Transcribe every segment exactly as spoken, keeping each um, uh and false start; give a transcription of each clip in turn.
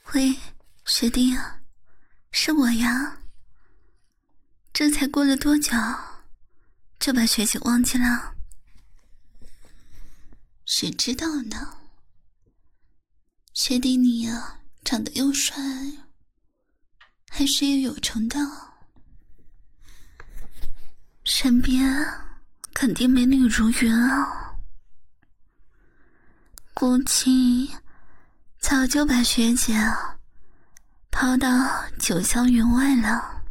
喂，学弟啊，是我呀。这才过了多久，就把学姐忘记了？谁知道呢？学弟你啊，长得又帅，还事业有成的，身边肯定美女如云啊。估计早就把学姐抛到九霄云外了。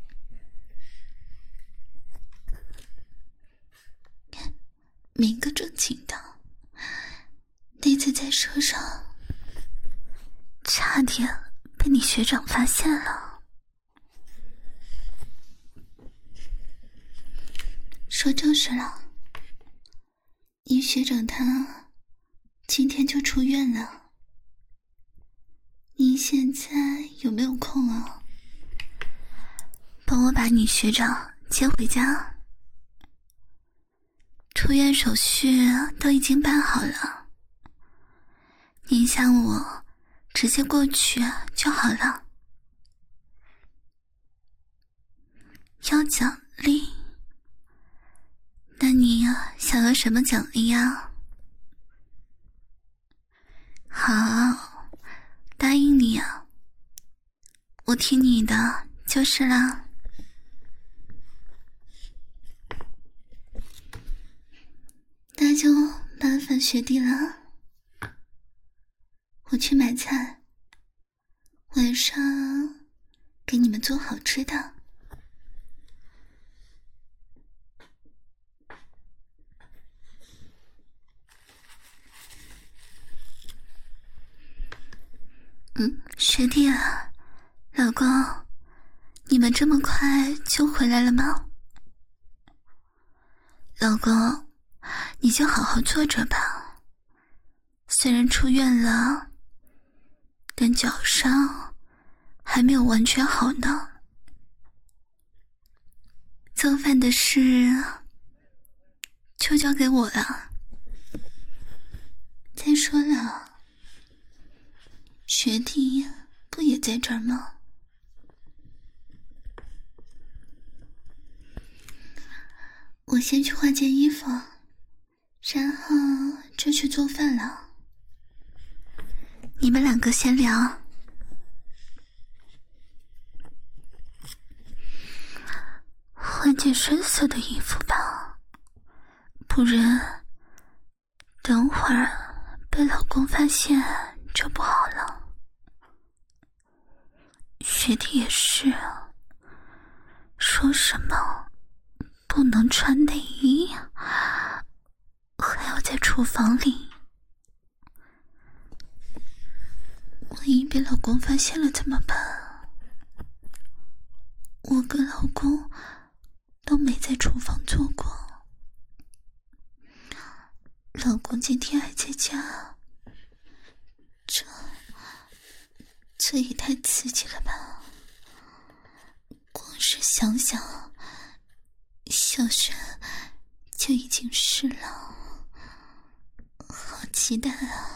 明个正经的，那次在车上差点被你学长发现了。说正事了，你学长他今天就出院了，你现在有没有空啊？帮我把你学长接回家。出院手续都已经办好了，你想我直接过去就好了。要奖励？那你想要什么奖励呀？好，答应你啊，我听你的就是啦。那就麻烦学弟了，我去买菜，晚上给你们做好吃的。嗯，学弟啊，老公，你们这么快就回来了吗？老公，你就好好坐着吧，虽然出院了，但脚伤还没有完全好呢。做饭的事就交给我了。再说了，学弟不也在这儿吗？我先去换件衣服，然后就去做饭了。你们两个先聊。换件深色的衣服吧，不然等会儿被老公发现就不好了。学弟也是啊，说什么不能穿内衣，还要在厨房里，万一被老公发现了怎么办？我跟老公都没在厨房做过，老公今天还在家，这这也太刺激了吧！光是想想，小轩就已经湿了，好期待啊！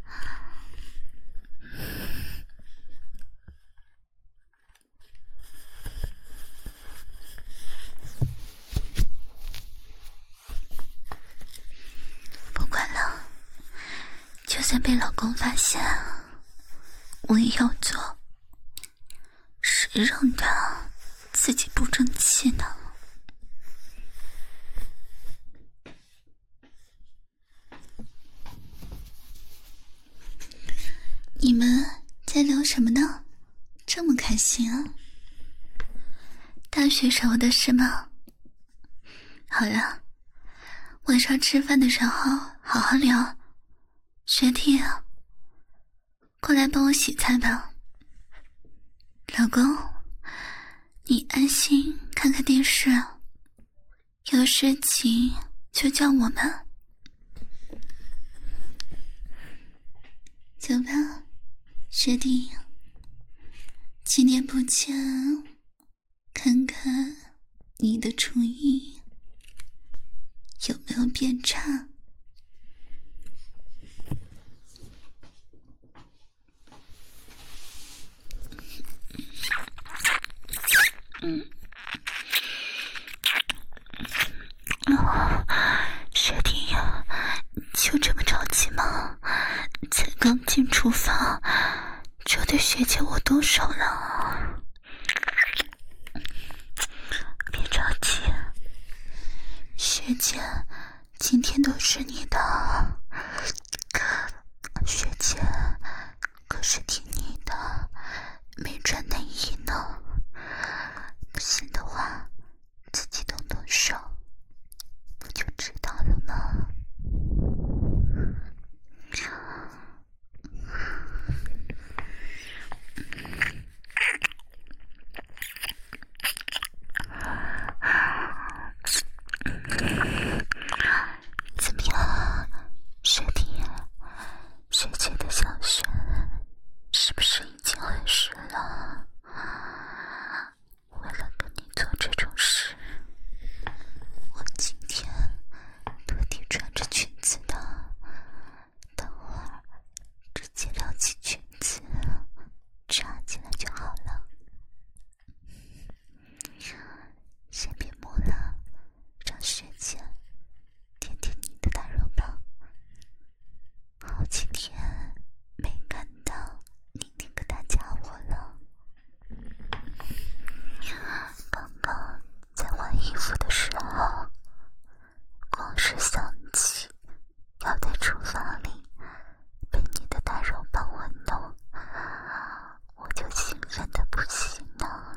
不管了，就算被老公发现，我也要做。谁让他自己不争气呢？你们在聊什么呢？这么开心啊？大学时候的事吗？好了，晚上吃饭的时候好好聊。学弟啊，过来帮我洗菜吧。老公，你安心看看电视，有事情就叫我们。走吧，学弟，几年不见，看看你的厨艺有没有变差。 学弟呀，就这么着急吗？才刚进厨房，就对学姐我动手了。别着急，学姐，今天都是你的。学姐可是听你的，没穿内衣呢。不信的话，自己动动手，不就知道了吗？怎么样，学弟？学姐的小穴是不是已经很湿了？为了跟你做这种事，我今天特地穿着裙子的，等会儿直接撩起裙子插进来就好了。先别摸了，让学姐舔舔你的大肉棒。好几天没看到你那个大家伙了。刚刚在换衣服的时候，光是想起要在厨房里被你的大肉棒玩弄，我就兴奋得不行了。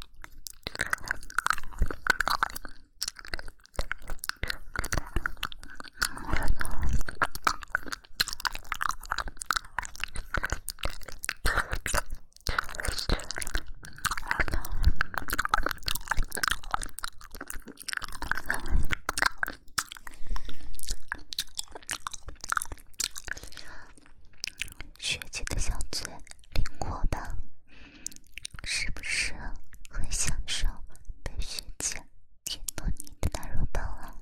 学姐的小嘴灵活吧？是不是很享受被学姐舔弄你的大肉棒啊？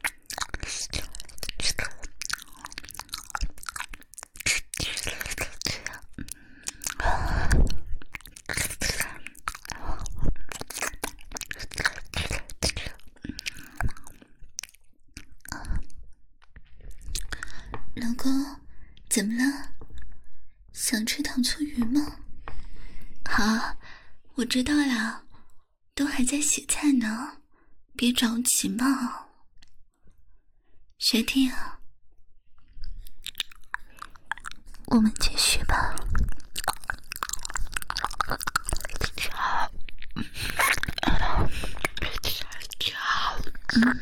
老公，怎么了？想吃糖醋鱼吗？好，我知道了，都还在洗菜呢，别着急嘛。学弟啊，我们继续吧。嗯。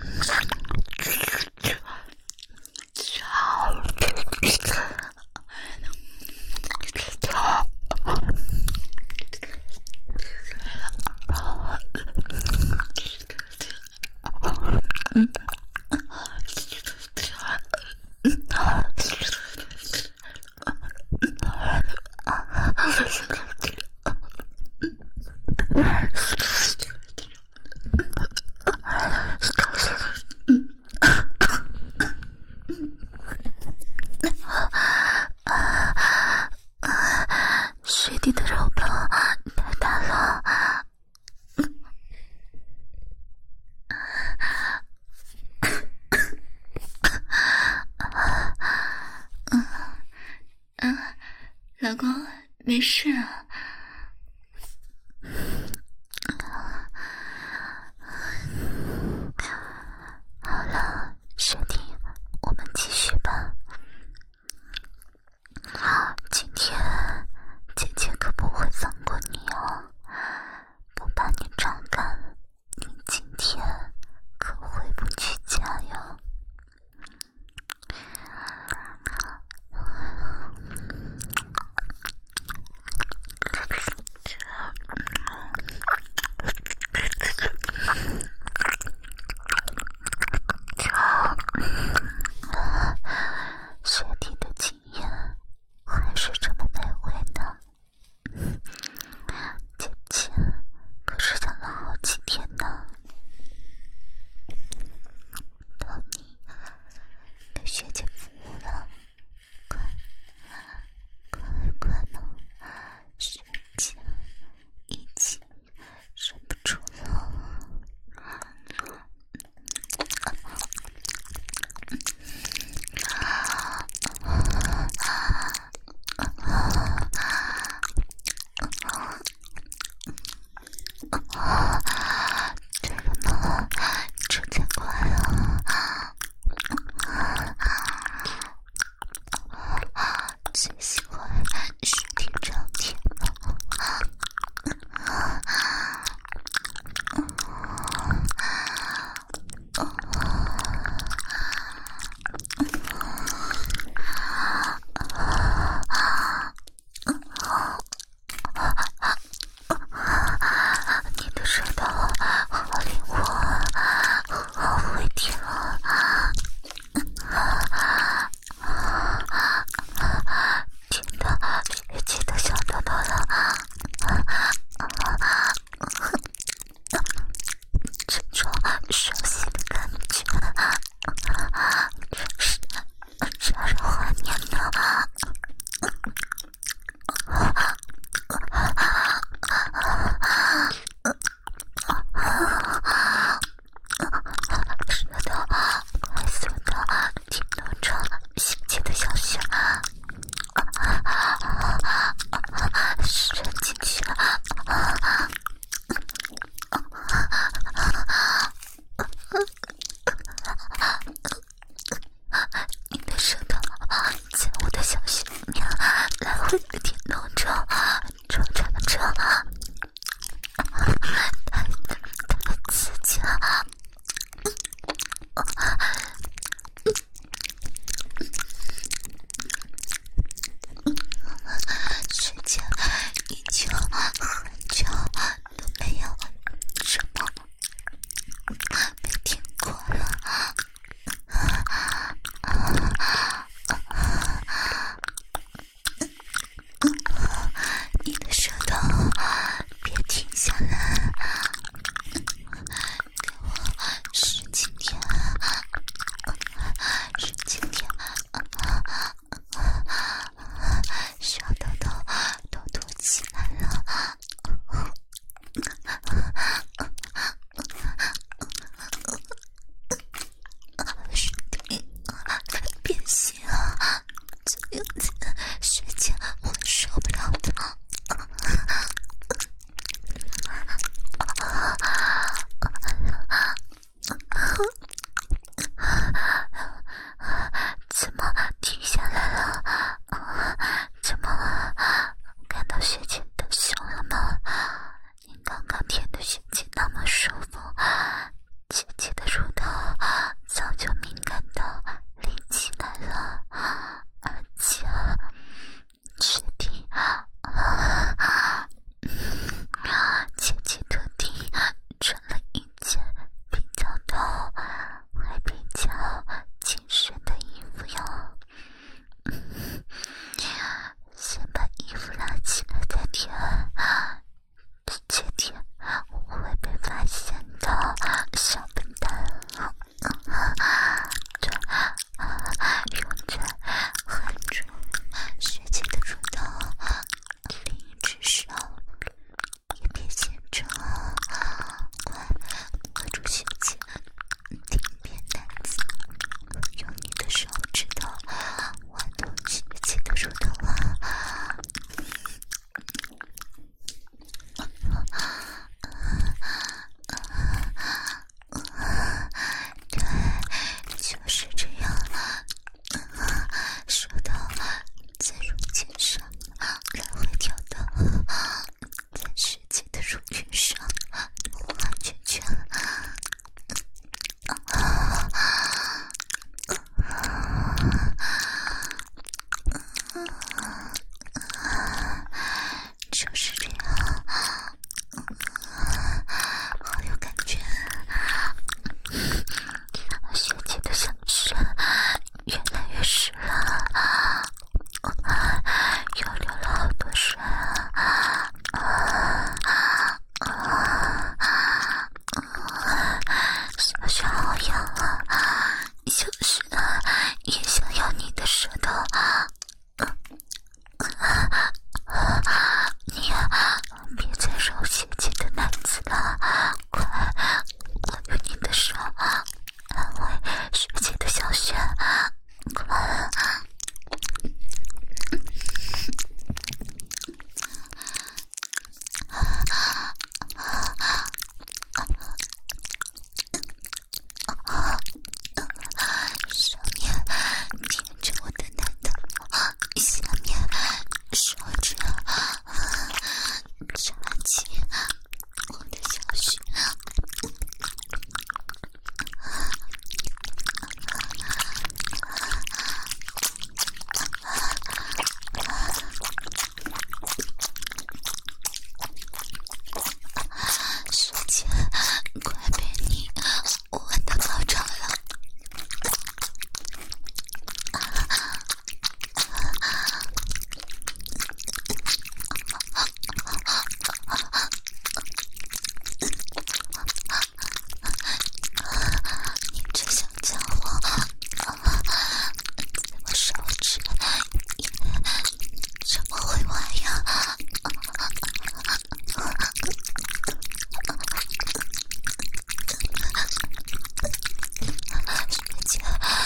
学弟的肉棒太大了。嗯嗯，老公没事啊。好了，学弟，我们继续吧。今天姐姐可不会放过你哦，不把你榨干，你今天可回不去家哟。 最喜欢身体这样舔了。你的舌头好灵活，好会舔啊！舔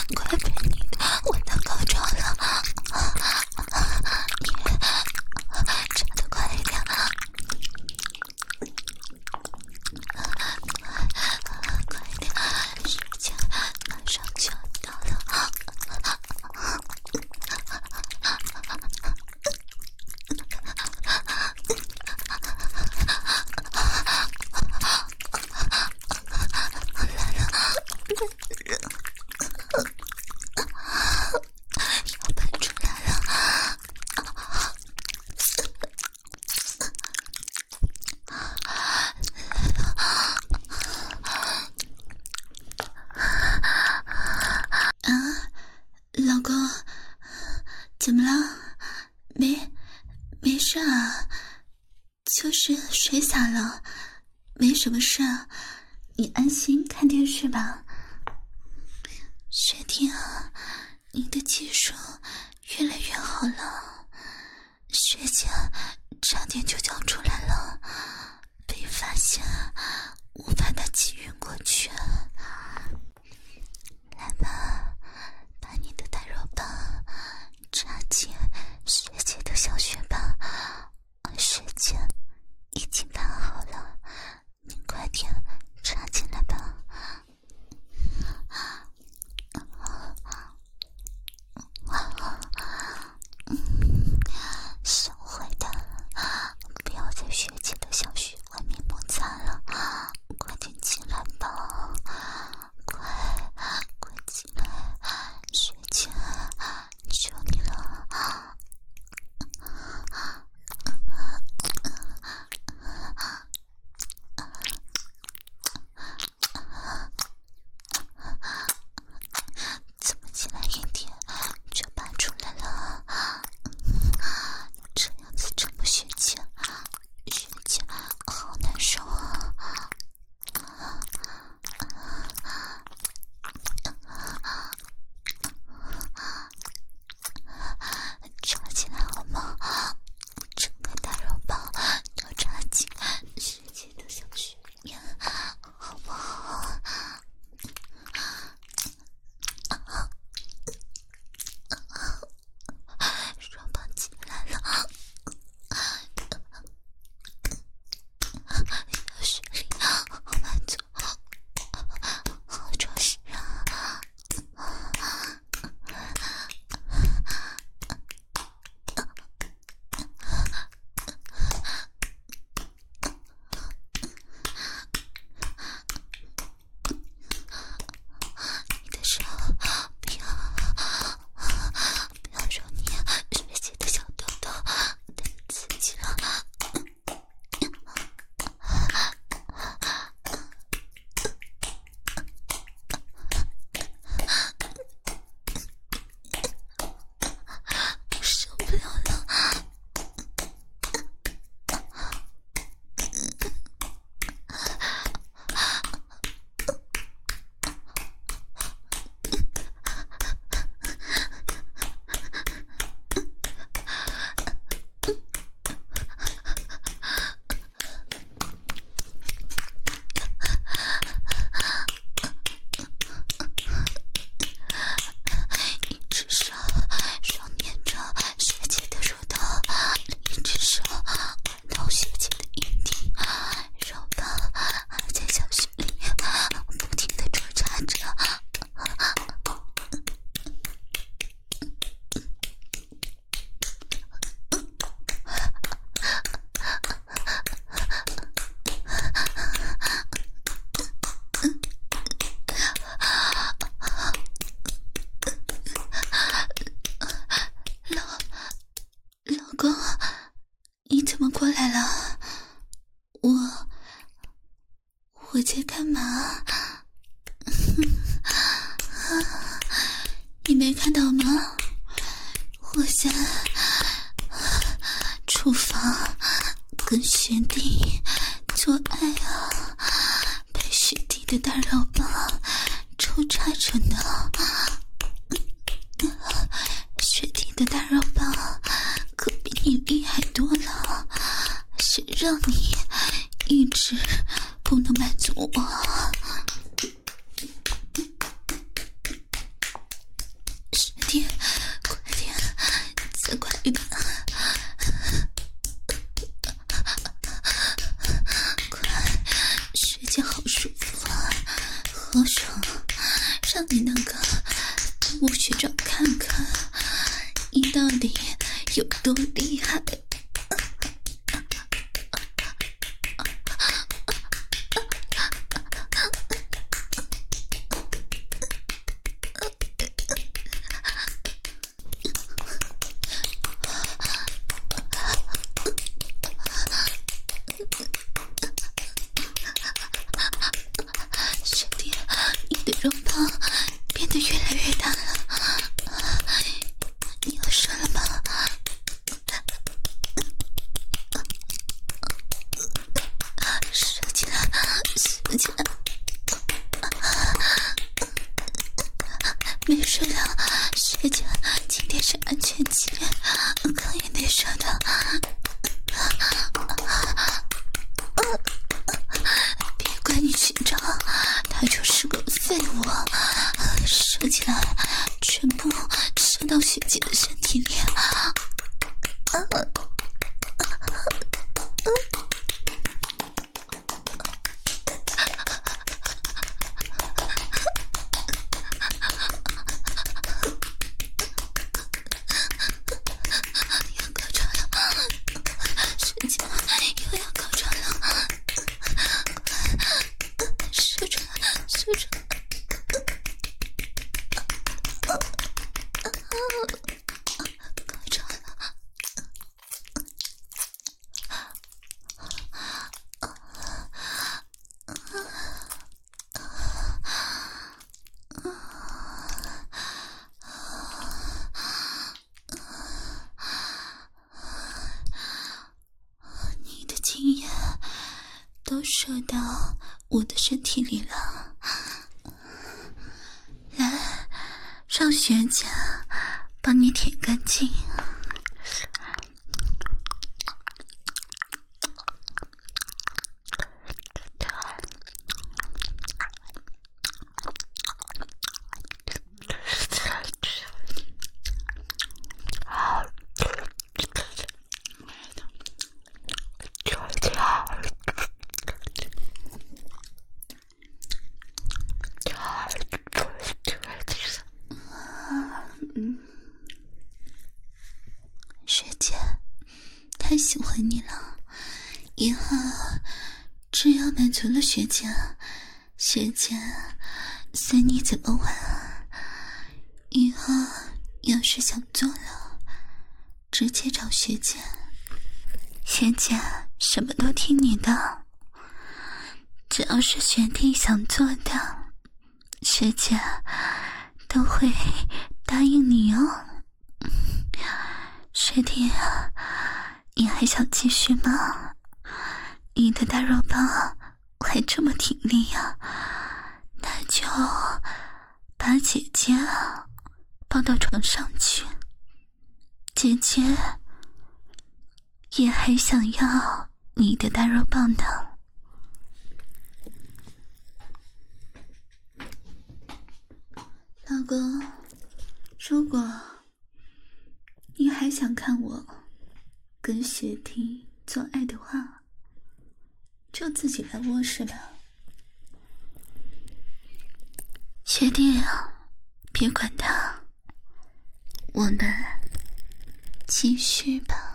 快被你吻到高潮了，你插得快一点，快一点，时间马上就要到了。老公，怎么了？没没事啊，就是水洒了，没什么事啊，你安心看电视吧。学弟啊，你的技术越来越好了，学姐差点就交出来了，被发现我把她击晕过去。来吧，把你的大肉棒插进学姐的小穴吧，学姐已经办好了，你快点插进来吧。小坏蛋，不要在学姐的小穴外面摩擦了，快点进来吧，快快进来，学姐求你了。怎么进来一点就拔出来了？这样子这么学姐，学姐好难受啊！插进来好吗？整个大肉棒都插进学姐的小穴里面，好不好？双棒进来了，小穴里好满足，好充实啊！你的手不要不要揉你学姐的小豆豆，太刺激了。受不了了。一只手手捏着学姐的乳头，另一只手玩到学姐的阴蒂，肉棒还在小穴里不停地抽插着。老老公，你怎么过来了？我我在干嘛？你没看到吗？我在厨房跟学弟做爱啊，被学弟的大肉棒抽插着呢。学弟的大肉棒可比你厉害多了，谁让你一直不能满足我？ 学弟，快点，再快一点！快，学姐好舒服啊，好爽！让你那个我学长看看，你到底有多厉害！学弟，你的肉棒变得越来越大了，你要射了吗？射进来，射进来！没事的，学姐，今天是安全期，可以内射的。别怪你学长，他就是个废物，射起来全部射到学姐的身体里。啊都射到我的身体里了，来，让学姐帮你舔干净。学姐，太喜欢你了，以后只要满足了学姐，学姐随你怎么玩。以后要是想做了，直接找学姐，学姐什么都听你的。只要是学弟想做的，学姐都会答应你哦。学弟，你还想继续吗？你的大肉棒还这么挺立呀，那就把姐姐抱到床上去。姐姐也还想要你的大肉棒呢。老公，如果你还想看我跟学弟做爱的话，就自己来卧室吧。学弟啊，别管他，我们继续吧。